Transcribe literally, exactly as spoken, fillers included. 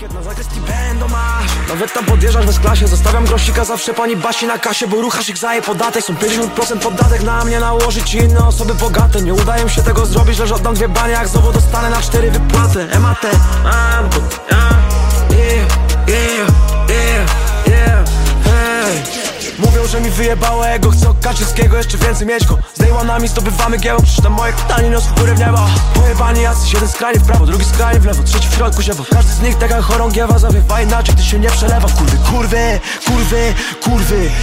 Pakiet na zakrystii będą masz. Nawet tam podjeżdżasz bez klasie. Zostawiam grosika zawsze pani Basi na kasie, bo ruchasz ich zaje podatek. Są pięćdziesiąt procent podatek na mnie nałożyć i inne osoby bogate. Nie udaje mi się tego zrobić, lecz oddam dwie banie, jak znowu dostanę na cztery wypłatę. M A T, mam to, yeah, yeah, yeah, yeah, hey. Mówią, że mi wyjebało ego, chcę od Kaczyńskiego jeszcze więcej mieć go. Z dejłanami zdobywamy giełą, przecież tam moje pytanie niosą w górę w niebo. Pojebani jacyś, jeden skrajnie w prawo, drugi skrajnie w lewo, trzeci w środku ziewa. Każdy z nich taka chorągiewa zawiewa inaczej, ty się nie przelewa. Kurwy, kurwy, kurwy, kurwy.